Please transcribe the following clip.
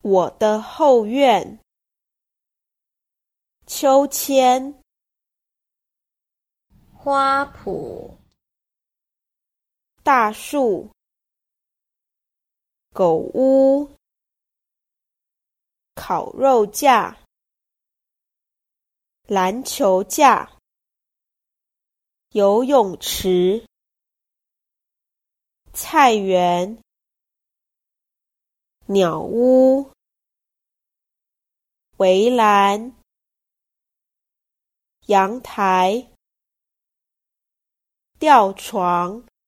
我的后院，秋千， 花圃， 大树，狗屋，烤肉架，篮球架，游泳池，菜园，鸟屋，围栏，阳台，吊床，